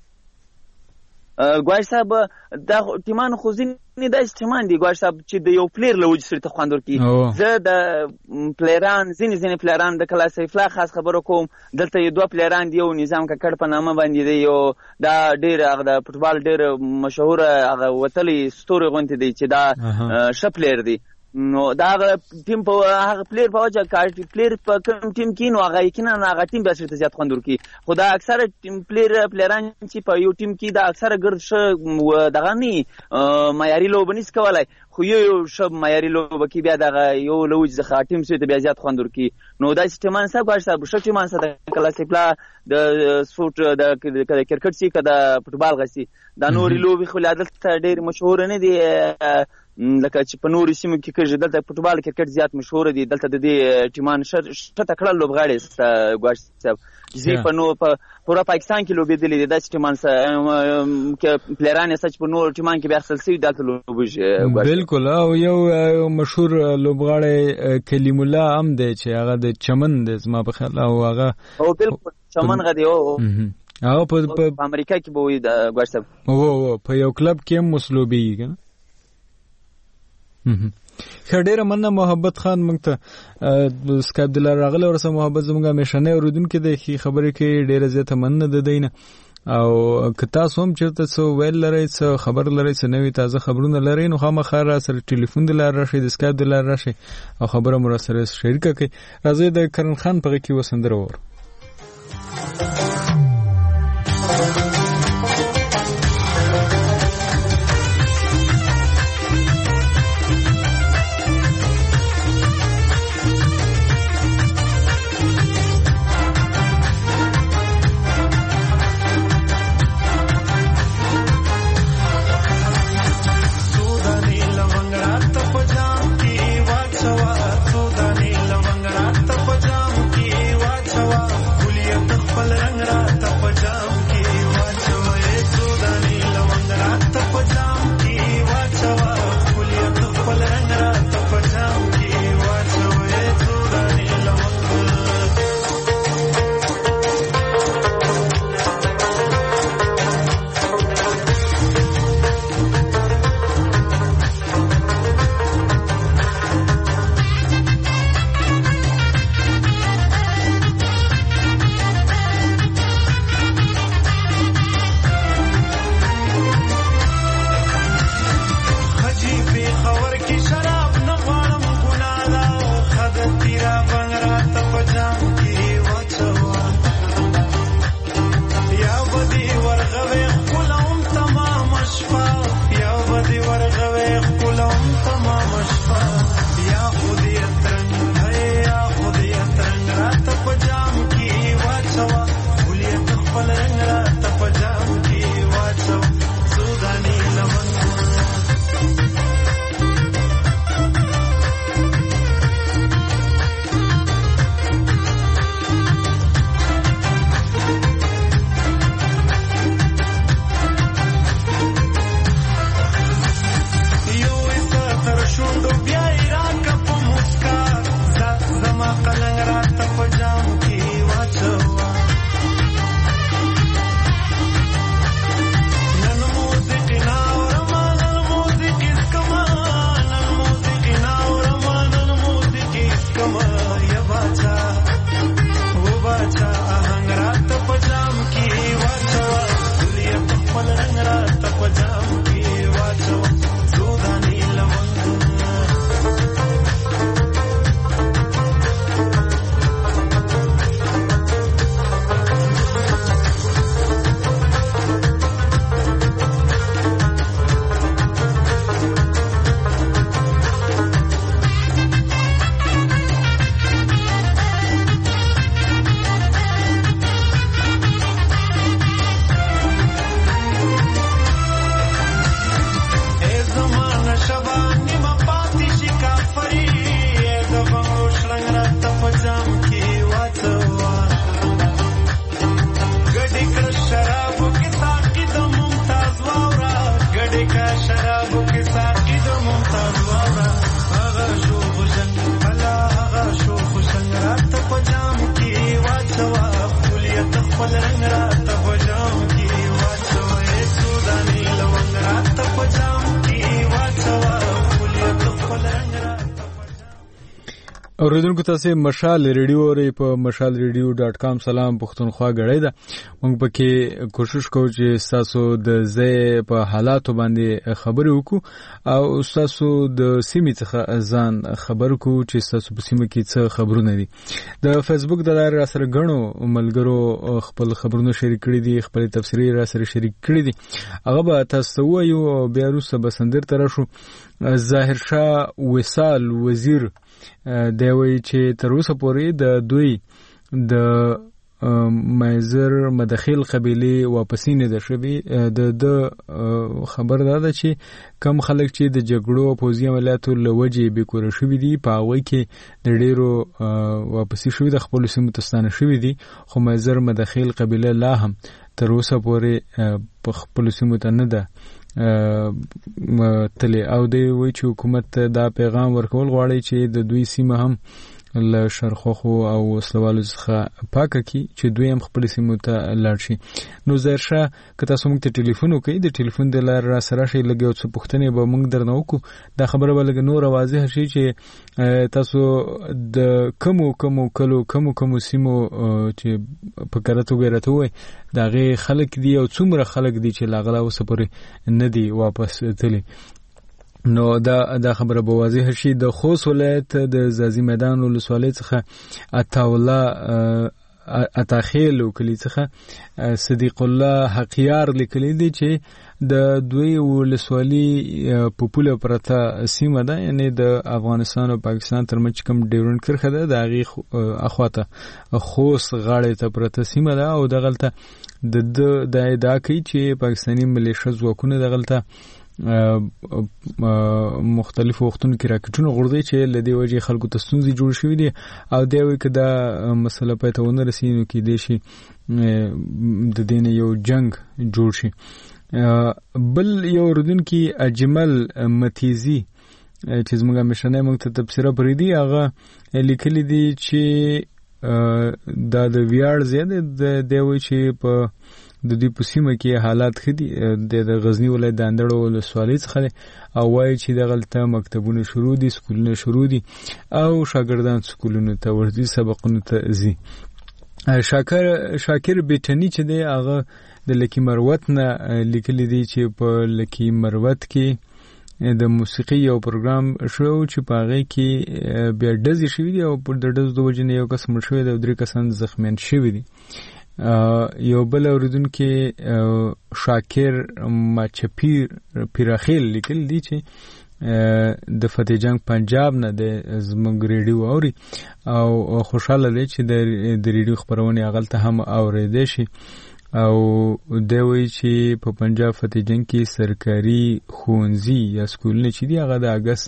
ګواښ صاحب دا ټیمان خو ځینې داسې ټیمان دي ګواښ صاحب چې د یو پلیر له وجې سره ته خوند ورکوي. زه د پلیران ځینې پلیران د کلا سیف الله خاص خبرو کوم. دلته یو 2 پلیران دي، یو نظام ککړ په نامه باندې دی، یو دا ډېر هغه د فوټبال ډېر مشهور هغه وتلی ستوري غونډې دی چې دا ښه پلیر دی. نو دا ټیم په هغه پلیر په وجه کار پلیر په کوم ټیم کې نو هغه یقینا هغه ټیم به څه زیات خوند ورکړي. خو دا اکثره ټیم پلیران چې په یو ټیم کې دا اکثره ګرد ښه دغه نه معیاري لوبه نشي کولای، خو یو ښه معیاري لوبه کې بیا دغه یو لوج ځخه ټیم سره ته بیا زیات خوند ورکړي. نو دا سیستمان صاحب ګواښ صاحب ښه ټیمان سره کلاسیک لا د سپورت د کرکټ سي کده فوټبال غسي دا نوري لوبي خو عادت ډېر مشهور نه دي، لکه چې په نورو سیمو کې کېږي. دلته فوټبال کرکټ زیات مشهور دي، دلته د دې ټیمان شته کړه لوبغاړي ګواښ صاحب زی په نو په پورا پاکستان کې لوبېدلې دي. دا ټیمان کې پلیران یې سچ په نور ټیمان کې بیا خپل سي دلته لوبږي. بالکل. او یو مشهور لوبغاړي کلیم الله هم دی چې هغه د چمن د زما په خیال او هغه بالکل چمن غدي او په امریکا کې به وي ګواښ صاحب په یو کلب کې هم مسلوبي کنه. خډیره مننه محبت خان موږ ته سکایپ د لار راغله ورسره محبت زموږه میشنه اوریدونکو د خبرې کې ډیره زیاته مننه ده دینه. او که تاسو هم چېرته څه ویل لرئ، څه خبر لرئ، څه نوي تازه خبرونه لرئ، نو خامخا را سره ټلیفون د لار راشئ، د سکایپ د لار راشئ او خبره مو را سره شریکه کړئ. راځئ د کرن خان په غږ کې وسندره وورو. Chava واچوا ولې خپل رنگ را ته پجام کې واچوا سوداني لمن اوریدونکو تاسو مشال ریډیو اورئ په mashalradio.com. سلام پښتونخوا غړې ده. موږ پکې کوشش کوو چې تاسو د ځای په حالاتو باندې خبرې وکړو او تاسو د سیمې څخه ځان خبر کوو چې تاسو په سیمه کې څه خبرونه دي. د فیسبوک د لارې را سره غنو ملګرو خپل خبرونه شریک کړي دي، خپل تفسیري را سره شریک کړي دي. هغه به تاسو وایو او بیا وروسته به سندر تر شو. ظاهر شاه وصال وزیر دی وایي چې تر اوسه پورې د دوی د مایزر مدخیل قبیله واپسی نه ده شوی. د خبر ده چې کم خلک چې د جګړو پوزي عملیاتو لوجې به کور شوی دي په هغه کې د ډیرو واپسی شوی د خپل سیمه تستانه شوی دي، خو مایزر مدخیل قبیله لا هم تر اوسه پورې په خپل سیمه ته نه ده تلی او دی وی چې حکومت دا پیغام ورکول غواړي چې د دوی سیمه هم له شرخوخو او وسلوالو څخه پاکه کی چې دوی هم خپل سیمو ته لاړ شي. نو زرشه که تاسو موږ ته ټلیفون وکړئ د ټلیفون د لارې را سره شي لګي او څه پوښتنې به موږ درنه وکړو. دا خبره به لږ نور واضح شي چې تاسو د کمو سیمو چې په کرته وګورئ وای دا غي خلک دي او څومره خلک دي چې لاغلا اوس پورې نه دي واپس تللی. نو دا خبره به واضح شي. د خوست ولایت د زازی میدان ولسوالۍ څخه عطاخیل کلی څخه صدیق الله حقیار لیکلی دی چې د دوی ولسوالۍ په پوله پرته سیمه ده، یعنی د افغانستان او پاکستان ترمنځ کوم ډیورنډ کرښه ده د هغې اخواته خوست غاړې ته پرته سیمه ده او دغلته د ادعا کوي چې پاکستاني ملیشه ځواکونه دغلته مختلف وختونو کې راکټونه غورځي چې لدی وجه خلکو ته ستونزې جوړ شوې دي او دا وی کدا مسله پته ونه رسینو کې دی شي د دین یو جنگ جوړ شي. بل یو ردون کې اجمل متیزی چې زموږه مشنه موږ ته تفسیر پرې دی هغه لیکلي دي چې دا د ویاړ زیاده د وی چې په د دې په سیمه کې حالات خدي د غزنی ولایت د اندړو ولسوالۍ څخه او وایي چې دغلته مکتبونه شروع دي، سکولونه شروع دي او شاګردان سکولونو ته ورځي، سبقونو ته ځي. شاکر بیٹنی چې دی هغه د لکی مروت نه لیکلی دی چې په لکی مروت کې د موسیقي یو پروګرام شو چې په هغه کې بیا ډزې شوې دي او په د ډز د وجې نه یو کس مړ شوی دی او 3 کسان زخمیان شوي دي. یو بل اوریدونکو شاکر ماچپیر پیراخیل لیکل دي چې د فتح جنگ پنجاب نه د زموږ ریډیو اوري او خوشاله دی چې د ریډیو خبرونه اغلته هم اورېدې شي او دوی چې په پنجاب فتح جنگ کې سرکاري ښوونځي یا سکولونه چې دی هغه د اگست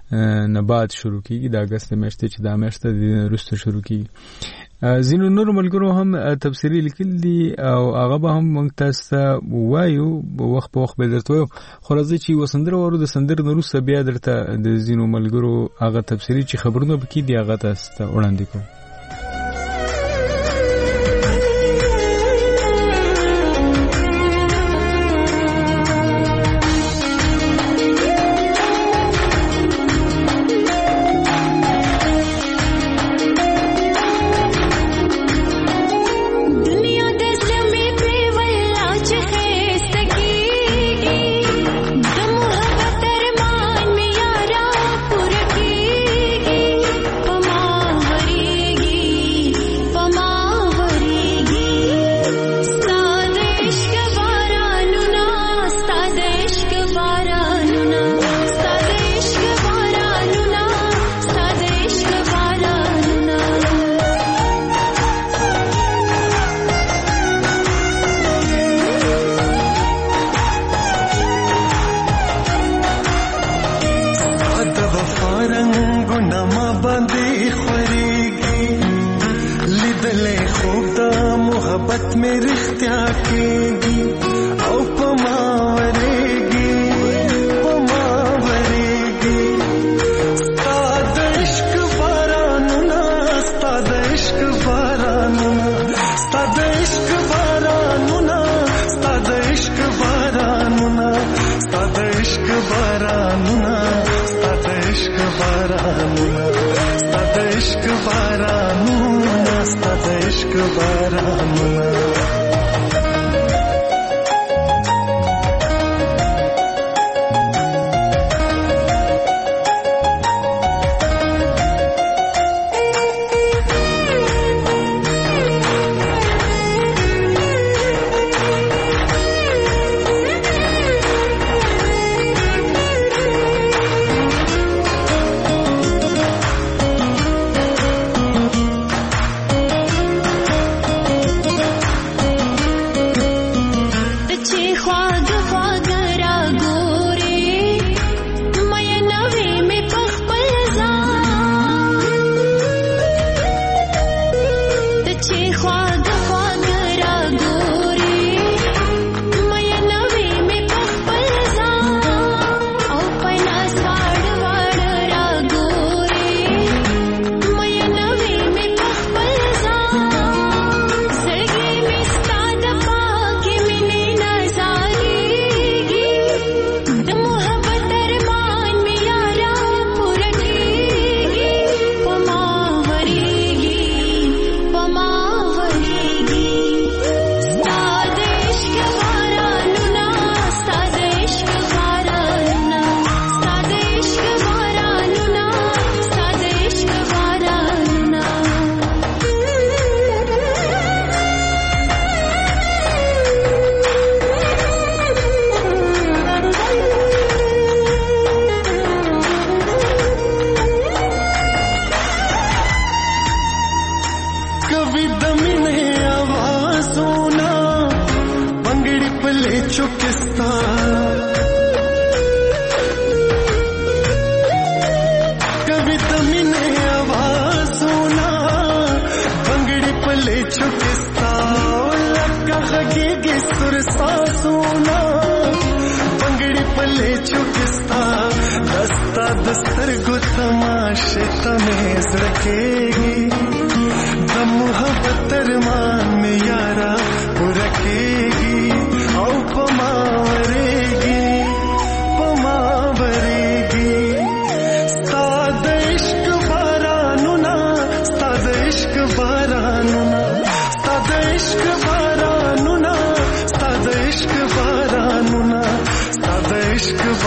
نه بعد شروع کیږي د اگست میاشتې چې د میاشتې د وروسته شروع کیږي ځینو نور ملګرو هم تفسیری لیکل دي او هغه به هم موږ تاسو ته وایو وخت په وخت به درته وایو خو راځي چې وسندره ورو د سندر نه وروسته بیا درته د ځینو ملګرو هغه تفسیری چې خبرونه پکې دي هغه تاسو ته وړاندې کوم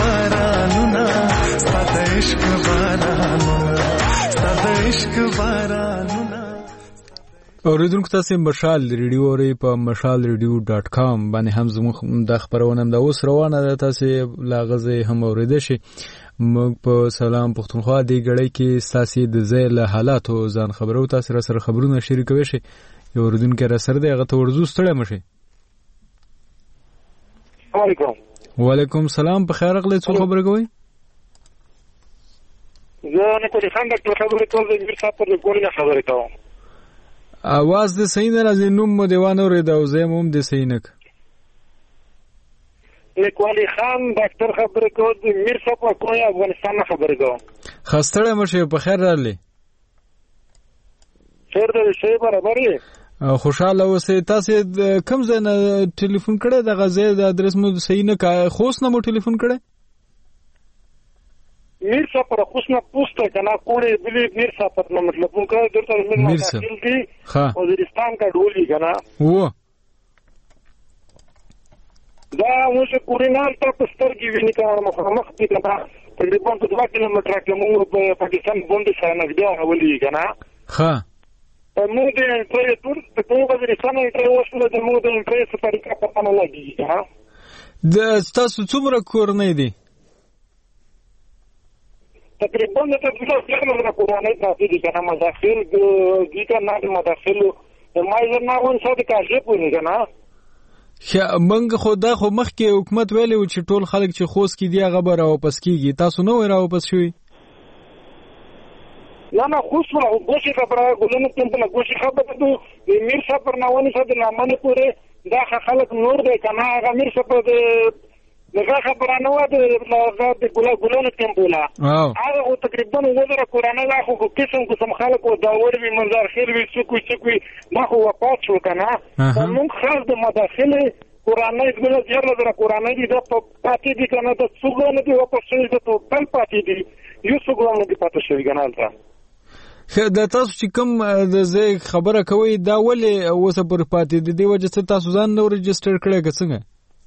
इश्क बारा اوریدونکو تاسو مشال ریډیو اوري په mashalradio.com باندې هم زموږ د خبرونه د اوس روانه ده، تاسو لاغزه هم اوریدئ شي. موږ په سلام پښتونخوا دی غړی کې ساسي د زیل حالاتو ځان خبرو تاسو سره خبرونه شریکوي شي. یو اوریدونکو را سره دی هغه ته ورزو ستړی مشي. وعلیکم السلام، په خیر غلې څو خبره کوي؟ زه نه کوم ډاکټر خبرې کوم، د میرصاحب پر ګولې خبرې کوم. आवाज د صحیح نه راځي، نوم مو دیوانه ورېدا او زه هم د صحیح نه لیکوالي خان ډاکټر خبرې کوم، د میرصاحب په کوی افغانستان خبرې کوم. خستړی مشه، په خیر راغلی. خیر دې شی برابر یې، خوشاله اوسئ. تاسو کوم ځای نه ټلیفون کړی؟ د غزې د ادرس مو صحیح نه خوست نه مو ټلیفون کړی؟ میرصاحب پر خوشنه پوسټه کنه کوړې بلی میرصاحب پر نو مطلب کوم درته میرصاحب دي وزیرستان کا ډولي کنه و دا موږ کورینال ته پستر کې ویني کار مخامخ دي کنه تقریبا 2 کیلومتره کې موږ په پاکستان باندې سره نږدې ولي کنه ها موږ د انټری ټول په وزیرستان انټری وشو د موږ د انټری په طریقه پته نه لګي کنه. د تاسو څومره کورنۍ دي؟ تقریبا د تاسو د قرآني تاسو دي کنه مداخل دي کنه د مداخل ما یې نه ون څه د کاږي پونه کنه. منګ خو دا خو مخکې حکومت ویلی و چې ټول خلک چې خوست کې دی هغه به راواپس کیږي، تاسو نه وای راواپس شوي؟ نه خوست ولا ګوشي خبره ګلنه تم په ګوشي خبره د میرصاحب پر ناونې څه د لامل پورې دا خلک نور دی کنه هغه میرصاحب د دغه خبره نه و د ګلانو ټمپولا هغه تقریبا وزره قرانه لا خو قسم خلک او دا وربي منظر خیر وی څوک ما خو وپات شو کنه موږ خاص د مداخله قرانه دغه زیاده د قرانه دي د پاتې دي کنه د څوګونه دي واپس شوی د ټول پاتې دي یو څوګونه دي پاتې شوی کنه البته د تاسو چې کوم د زه خبره کوي دا ولې اوسه پر پاتې دي دی وجه څه تاسو ځان نو ريجستر کړی که څنګه؟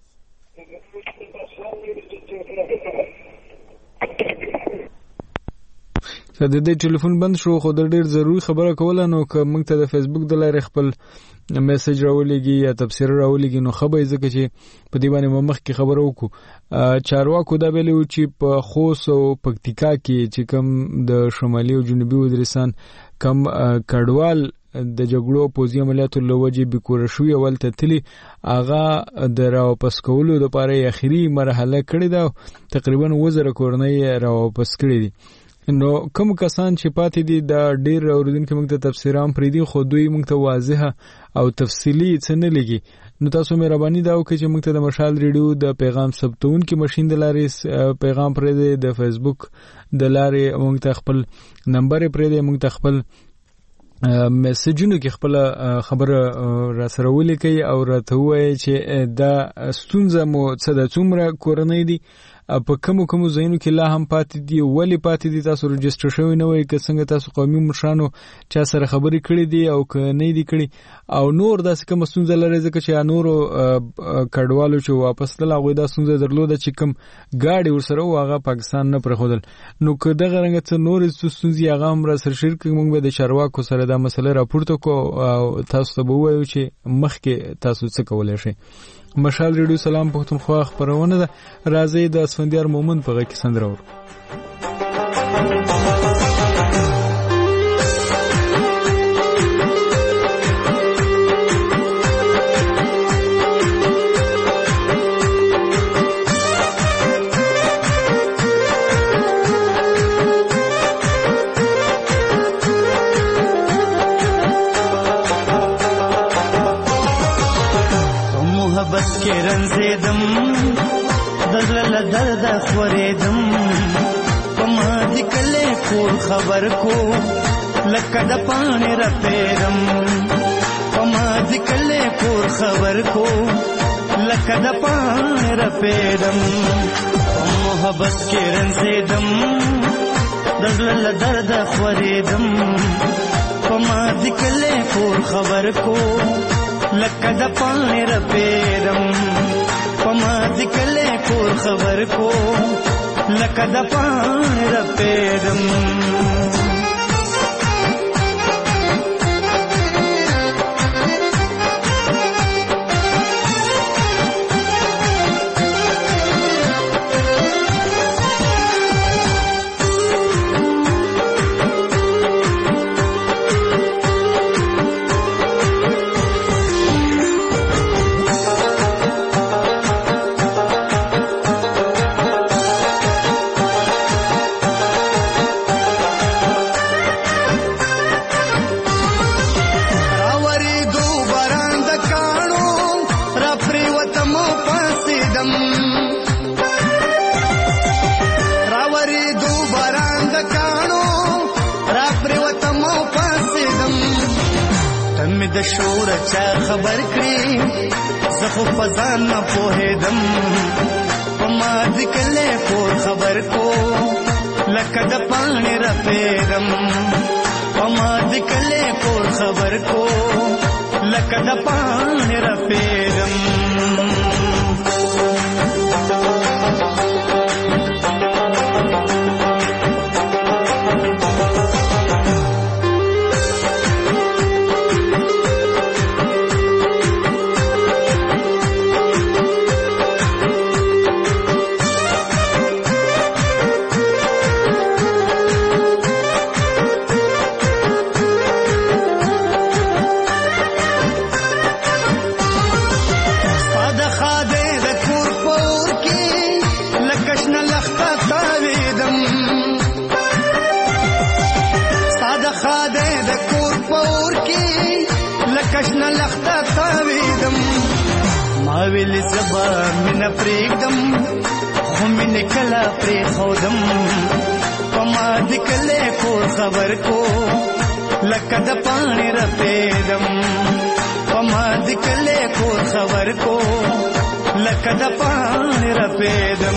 که د دې ټلیفون بند شو خو د ډېر ضروري خبره کوله نو که موږ ته د فیسبوک د لارې خپل میسج راولېږي یا تبصره راولېږي نو ښه به یې ځکه چې په دې باندې مو مخکې خبره وکړو. چارواکو دا ویلي وو چې په خوست او پکتیکا کې چې کوم د شمالي او جنوبي وزیرستان کم کډوال د جګړو پوځي عملیاتو له وجې بېکوره شوي اول ته تلي هغه د راواپس کولو دپاره یې اخري مرحله کړې ده، تقریبا 1000 کورنۍ راواپس کړې دي. نو کوم کسان چې پاتې دي دا ډېر اوریدونکي موږ ته تفسیر هم پرېږدي خو دوی موږ ته واضحه او تفصیلي څه نه لګي. نو تاسو مهرباني دا وکړئ چې موږ ته د مشال ریډیو د پیغام ثبتونکي ماشین د لارې پیغام پرېږدئ، د فیسبوک د لارې موږ ته خپل نمبر یې پرېږدئ، موږ ته خپل میسجونو کې خپل خبره را سره ولیکئ او راته ووایئ چې دا ستونزه مو څه ده، څومره کورنۍ دي، په کومو ځایونو کې لا هم پاتې دي، ولې پاتې دي، تاسو رجسټر شوی نه وئ، که څنګه تاسو قومي مشرانو چا سره خبرې کړې دي او که نه دي کړې، او نور داسې کومه ستونزه لرئ ځکه چې نورو کډوالو چې واپس تلل هغوی دا ستونزه درلوده چې کوم ګاډي ورسره و هغه پاکستان نه پرېښودل. نو که دغه رنګه څه نورې ستونزې هغه هم را سره شریک کړي، موږ به د چارواکو سره دا مسله راپورته کړو او تاسو ته به ووایو چې مخکې تاسو څه کولی شئ. مشال ریډیو سلام پښتونخوا خبرونه ده، راځي د اسفندیار مومند په غږ کې سندره ورو. کې رنځېدم دزله درد خورېدم په ما دې کله کور خبر کو لکه د پاڼې رپېدم په ما دې کله کور خبر کو لکه د پاڼې رپېدم محبت کې رنځېدم دزله درد خورېدم په ما دې کله کور خبر کو لکه د پاڼې رپېدم په ما دې کله کور خبر کو لکه د پاڼې رپېدم د شور چا خبر کړی زه خو فزان نه پوهېدم په ما د کله کور خبر کو لکه د پانی رپېدم په ما د کله کور خبر کو لکه د پانی رپېدم ویل زبا من پریږدم خو من کلا پری خودم پما د کله کور خبر کو لکه د پانی رپېدم پما د کله کور خبر کو لکه د پانی رپېدم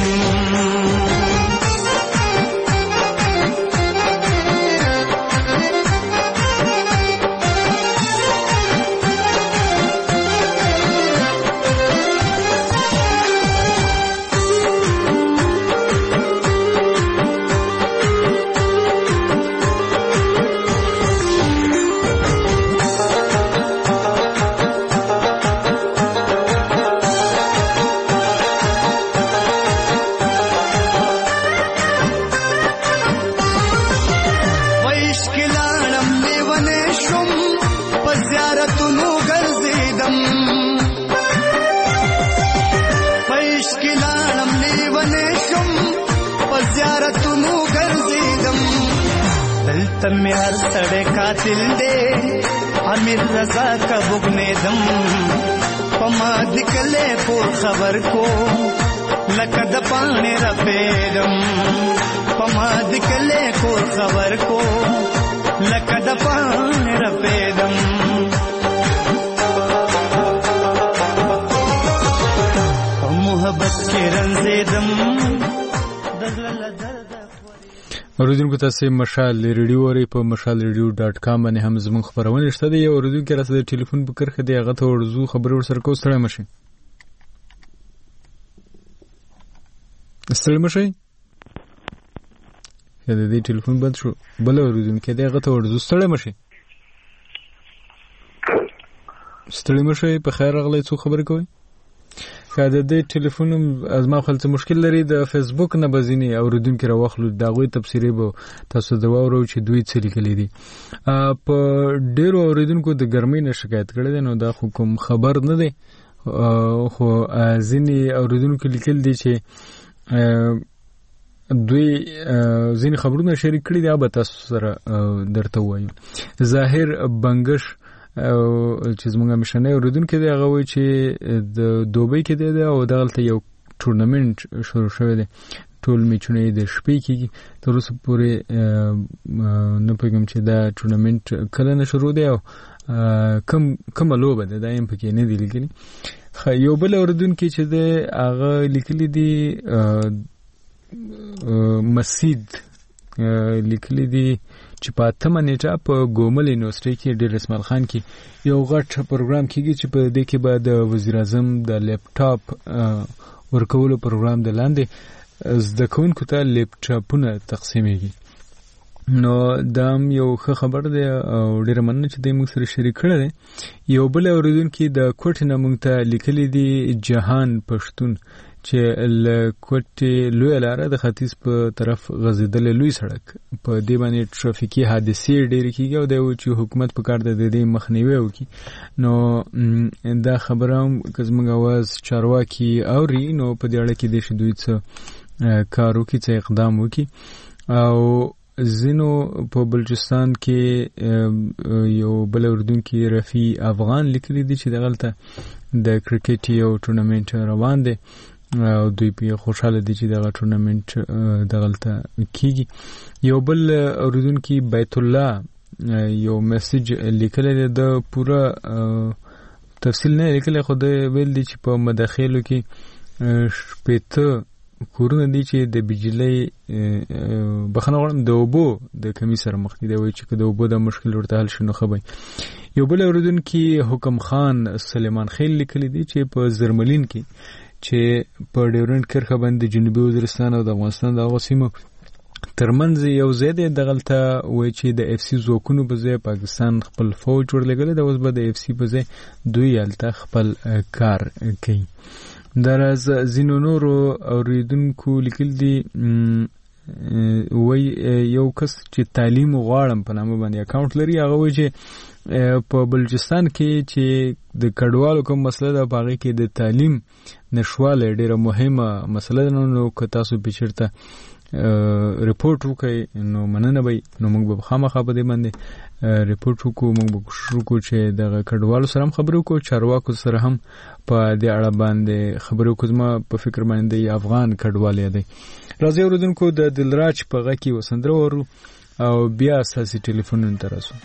تم هر سړی قاتل دی امیر رضا کا بغنیدم پما د کله کور خبر کو لکه د پانی رپېدم پما د کله کور خبر کو لکه د پانی رپېدم په محبت کې رنځېدم اوریدونکو تاسو مشال ریډیو اوري په mashalradio.com باندې هم زموږ خبرونه شته دی. اوریدونکو راځي د ټلیفون په کرخه دی هغه ته ورزو خبر ورسره کو ستړی مشي دا د ټلیفون بند شو بل اوریدونکو دی هغه ته ورزو ستړی مشي په خیر راغلی څو خبرې کوي کله د ټلیفون از ما خپل څه مشکل لري د فیسبوک نه بزینی اوریدونکو راوخلو دا غوي تفسیری به تاسو دا ورو چې دوی څه لیکلي دي په ډیرو اوریدونکو د ګرمۍ نه شکایت کړي دي نو دا کوم خبر نه دی خو ځینی اوریدونکو لیکل دي چې دوی ځینی خبرونه شریک کړي دي به تاسو سره درته وایم. ظاهر بنگش چې زموږ مشنه اوریدونکو دی هغه وایي چې د دوبۍ کې دی او دغلته یو ټورنمنت شروع شوی دی ټول میچونه د شپې کې تر اوسه پورې نه پېږم چې دا ټورنمنت کله نه شروع دی او کوم لوبه ده دا هم پکې نه دی لیکلي. یو بل اوریدونکو چې دی هغه لیکلي دي مسجد لیکلي دي چې په 8 نیټه په ګومل یونیورسيټي کې ډیر اسماعیل خان کې یو غټ پروګرام کیږي چې په دې کې بعد وزیر اعظم د لیپټاپ ورکولو پروګرام د لاندې زده کوونکو ته لیپټاپونه تقسیمېږي. نو دا یو ښه خبر دی او ډیر مننه چې د موږ سره شریک کړی دی. یو بل اوریدونکو د کوټ نه موږ ته لیکلي دي جهان پښتون چې کوټې لوی لاره د ختیځ په طرف غزیدل لوی سړک په دې باندې ټرافیکي حادثې ډېرې کیږي او د چې حکومت په کار د دې مخنیوي وکړي. نو دا خبره هم که زموږ اواز چارواکي اوري نو په دې اړه کې د دوی څه کار وکړي څه اقدام وکړي. او زینو په بلوچستان کې یو بل اوریدونکو رفیع افغان لیکلي دي چې دغلته د کرکټ یو ټورنمنت روان دی او دوی په خوشاله دي چې دغه ټورنمنت دغلته کیږي. یو بل اوریدونکو بیت الله یو میسج لیکل دی د پورا تفصیل نه لیکل، خو د ویل دی چې په مداخلو کې شپېته کورونه دي چې د بجلی بخنه غواړم د اوبو د کمی سره مخ دي. وایي چې د اوبو د مشکل ورته حل شي نو ښه به. یو بل اورېدونکي حکم خان سلیمان خیل لیکلی دی چې په زرملین کې چې په ډیورنډ کرښه باندې جنوبي وزیرستان او د افغانستان د هغو سیمو ترمنځ یو ځای دی، دغلته وایي چې د اف سی ځواکونو په ځای پاکستان خپل فوج ورلېږلی دی، اوس به د اف سی په ځای دوی هلته خپل کار کوي. دراز ځینو نورو اوریدونکو لیکل دي وایي یو کس چې تعلیم غواړم په نامه باندې اکاونټ لري، هغه وایي چې په بلوچستان کې چې د کډوالو کوم مسله ده په هغې کې د تعلیم نشوالی ډېره مهمه مسله ده. نو که تاسو پې چېرته ریپورټ وکړئ نو مننه به نو موږ به خامخا په دې باندې ریپورټ وکړو. موږ به کوشش وکړو چې دغه کډوالو سره هم خبرې وکړو، چارواکو سره هم په دې اړه باندې خبرې وکړو. زما په فکر باندې افغان کډوال دی. راځئ اورېدونکو د دلراج په غږ کې یوه سندره واورو او بیا ستاسې ټلیفونونو ته راسو.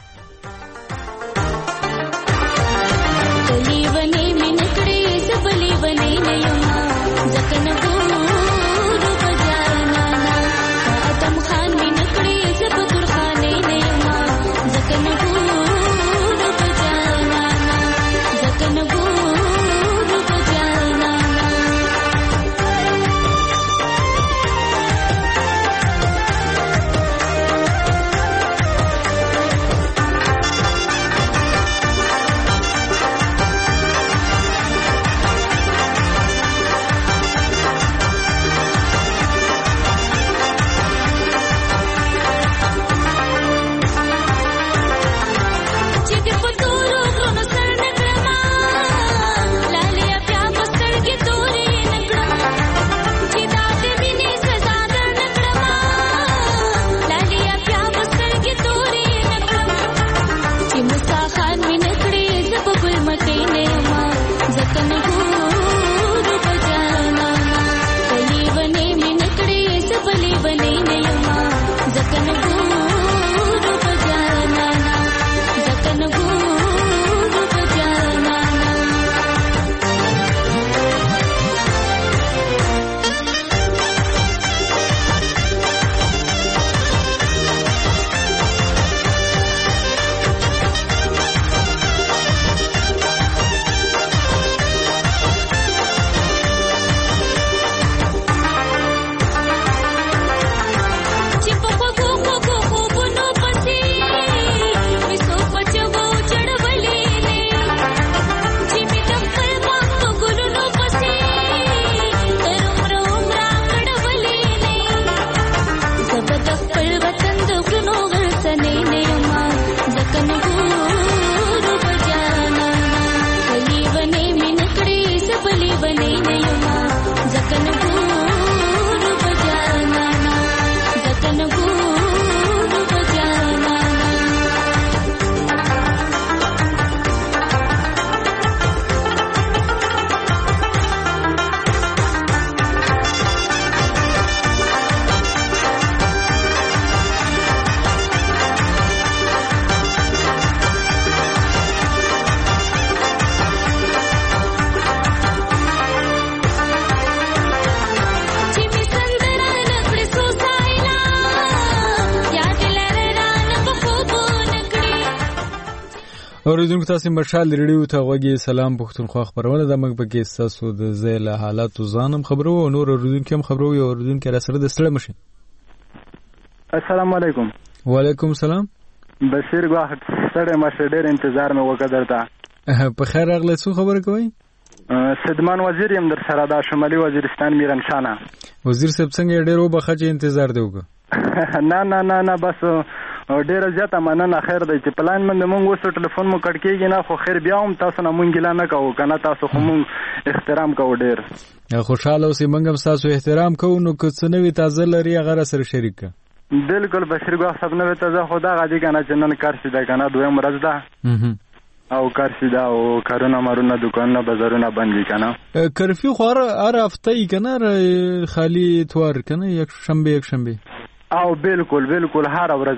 اوریدونکو تاسو مشال ریډیو ته غوږی سلام پښتونخوا خبرونه د موږ په کې تاسو د زیل حالات ځانم خبرو او نور اوریدونکو هم خبرو یو اوریدونکو را سره د ستړي مشي. السلام علیکم. وعلیکم السلام. بشیر غواړم ستړي مشه ډېر انتظار مې وکړ درته. په خیر راغله څو خبر کوي؟ سدمان وزیر يم در سره د شمالي وزیرستان میران شانه. وزیر صاحب څنګه ډېر وبخښه چې انتظار دی وګ. نه بس ډیره زیاته مننه. خیر دی چې پلان من مونږ وسو ټلیفون مو کټ کېږي نه، خو خیر بیا هم تاسو نه مونږ ګیله نه کوو کنه، تاسو خو مونږ احترام کوو. ډیر خوشاله اوسئ، مونږ هم تاسو احترام کوو. نو که څه نوي تازه لري هغه سره شریک کړه. بالکل بشیر ګو صاحب نوې تازه خدا غادي کنه چې نن کار شي دا کنه دویم ورځ ده او کار شي دا او کارونه مارونه دکانونه بازارونه بند دي کنه. کرفیو خو هر هفته ای کنه خالی اتوار کنه یک شنبه او بالکل هر ورځ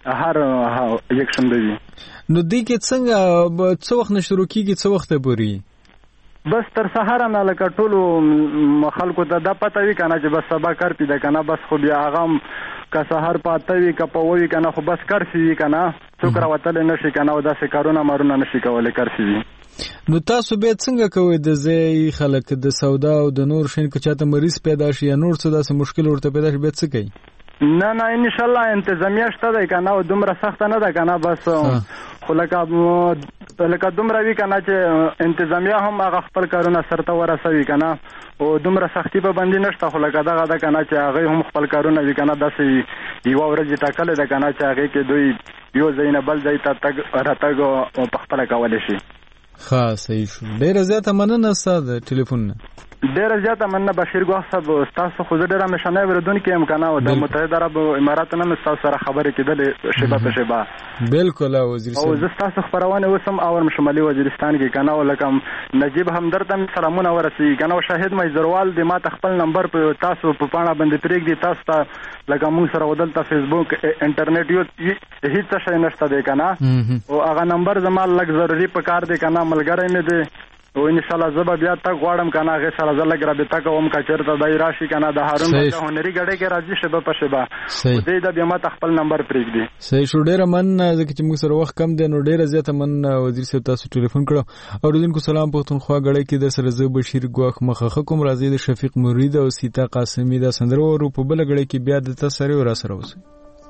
هر یک شنبه وي. نو دې کې څنګه څه وخت نه شروع کیږي څه وخت پورې؟ بس تر سهار نه لکه ټولو خلکو ته دا پته وي کنه چې بس سبا کار پیدا کنه بس خو بیا هغه که سهار پاته وي که په وي کنه خو بس کار وي کنه څوک راوتلی نشي کنه او داسې کارونه مارونه نشي کولی کار وي. نو تاسو بیا څنګه کوئ د ځای خلک د سودا او د نور شین که چاته مریض پیدا شي یا نور څه داسې مشکل ورته پیدا شي بیا څه کوي؟ نه ان شاء الله انتظامیه شته دی کنه او دومره سخته نه ده کنه بس خو لکه دومره وي کنه چې انتظامیه هم هغه خپل کارونه سرته ورسوي کنه او دومره سختي پابندي نشته خو لکه دغه ده کنه چې هغه هم خپل کارونه وي کنه داسې یوه ورځ ټاکلې ده کنه چې هغې کې دوی یو ځای نه بل ځای ته تګ راتګ په خپله کولی شي. ښه صحیح شو. ډېره زیاته مننه ستا د ټلیفون نه. ډېره زیاته مننه بشیر ګواه صاحب ستاسو خو زه ډېر همیشنی اورېدونکی یم که نه او د متحده عرب اماراتو نه مې ستاسو سره خبرې کېدلې شیبه په شیبه. بلکل وزیر صاحب. او زه ستاسو خپرونې اوس هم اورم شمالي وزیرستان کې که نه او لکه نجیب همدرد ته مې سلامونه ورسېږي که نه او شاهد مجزروال د ما ته خپل نمبر په تاسو په پاڼه باندې پرېږدي تاسو ته لکه موږ سره دلته فیسبوک انټرنیټ هېڅ شی نشته دی که نه او هغه نمبر زما لږ ضروري په کار دی که نه ملګری مې دی او انشاءالله زه به بیا تک غواړم که نه هغې سره زه لږ رابطه کوم که چېرته دی راشي که نه د هارون بچه هنري ګډۍ کې راځي شیبه په شیبه او دی د بیا ما ته خپل نمبر پرېږدي. صحیح شو. ډېره مننه ځکه چې موږ سره وخت کم دی نو ډېره زیاته مننه وزیر صاحب تاسو ټلیفون کړو. اورېدونکو سلام پښتونخوا ګړۍ کې در سره زه بشیر ګواښ مخه کوم. راځئ د شفیق مرید او سیتا قاسمي دا سندره واورو په بله ګړۍ کې بیا د تاسو سره را سره اوسئ.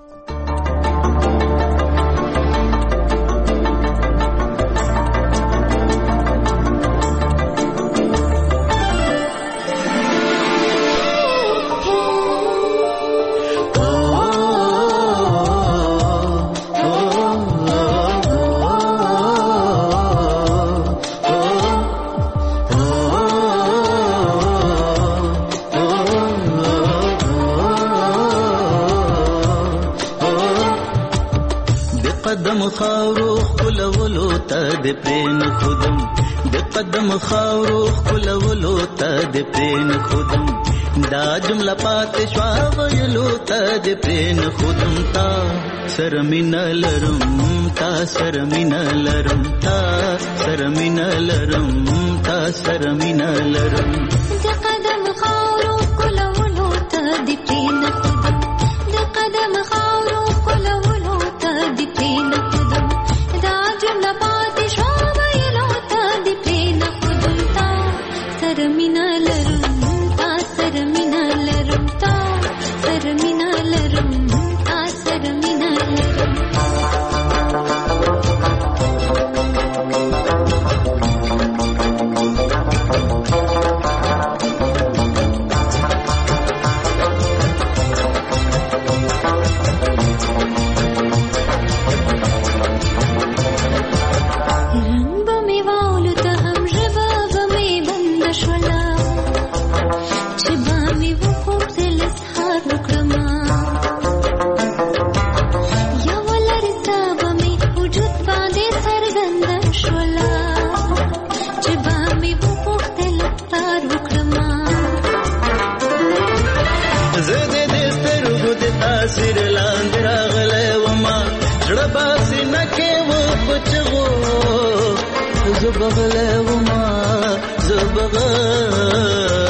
خاورو خلولو ته د پرین خودم د قدم خاورو خلولو ته د پرین خودم دا جمله پات شوا ویلو ته د پرین خودم تا سرمین لرم تا سرمین لرم تا سرمین لرم تا سرمین لرم د قدم خاورو خلولو ته د پرین خودم د قدم خاورو خلولو ته د پرین زبغله وما زبغله